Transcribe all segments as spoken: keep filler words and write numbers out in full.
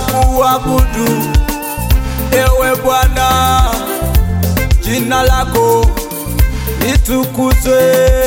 tunakuabudu ewe Bwana, jina lako litukuzwe.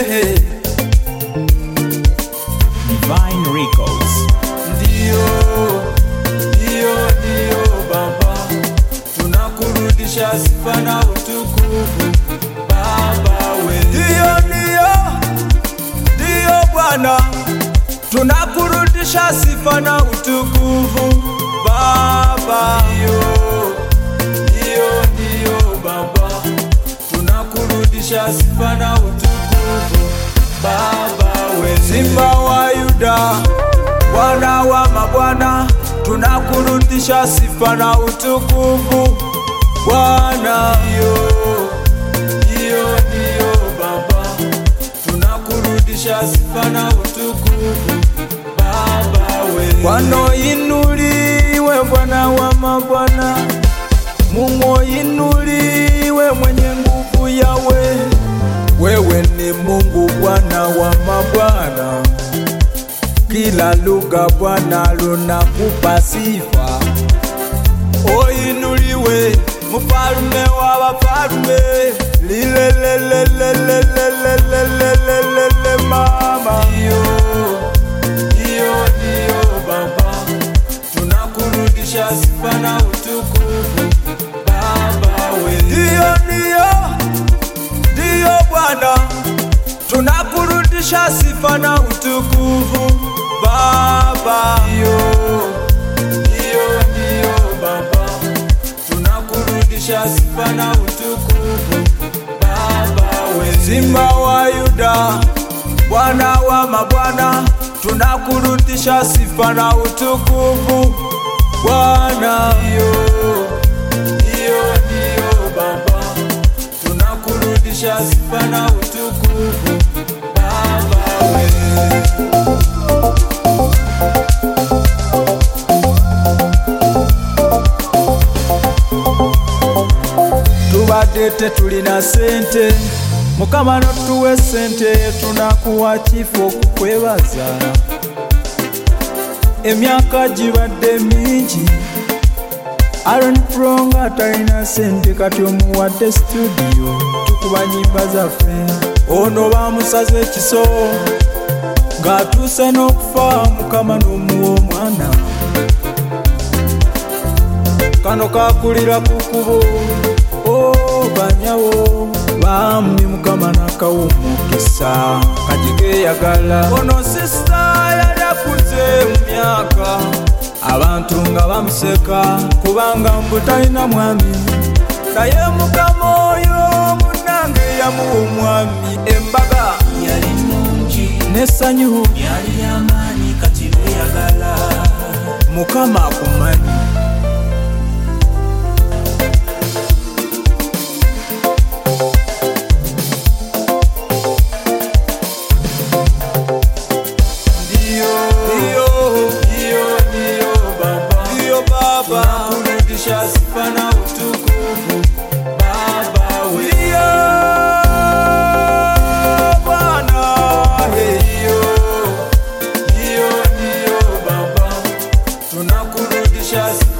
Divine Records. Ndio, ndio, ndio Baba, tunakurudisha sifa na utukufu Baba we. Ndio, ndio, ndio Bwana, tunakurudisha sifa na utukufu Baba. Ndio, ndio, ndio Baba, tunakurudisha sifa na utukufu Baba we. Simba wa Yuda, Bwana wa mabwana, tunakurudisha sifa na utukufu Bwana. Ndio, ndio, ndio Baba, tunakurudisha sifa na utukufu Baba we. Bwana inuliwe, Bwana wa mabwana, Mungu inuliwe, mwenye nguvu yawe. Wewe ni Mungu Bwana wa mabwana, kila lugha Bwana lunakupa sifa. O inuliwe, mfalme wa wafalme, lilelelelelelelelelelele mama. Ndio, ndio, ndio Baba, tunakurudisha sifa na utukufu Baba we. Ndio, ndio, ndio Bwana, tunakurudisha sifa na utukufu Baba. Ndio, ndio, ndio Baba, tunakurudisha sifa na utukufu Baba we. Simba wa Yuda, Bwana wa mabwana, tunakurudisha sifa na utukufu Bwana. Ndio, ndio, ndio Baba, tunakurudisha sifa na utukufu Baba we. Tubadete tulina sente, Mukama notuwe sente, tunakuwa kifo kukwebaza. Emyaka gibadde mingi, Aaron Pro nga talina sente, kati omuwadde studio tukuba nyimba zaffe. Ono bamusaze ekiso ng'atuuse n'okufa, Mukama n'omuwa omwana. Kano kakulira ku kkubo, oh banyawo bambi, Mukama n'akawa omukisa kati keeyagala. Ono sisita yali akuze mu myaka, abantu nga bamuseka kubanga mbu talina mwami, naye Mukama oyo munnange yamuwa omwami. Embaga yali nungi n'essanyu, yali y'amaanyi kati beeyagala. Mukama akumanyi. Tunakurudisha sifa na utukufu Baba we. Ndio Bwana, ndio, ndio, ndio Baba, tunakurudisha sifa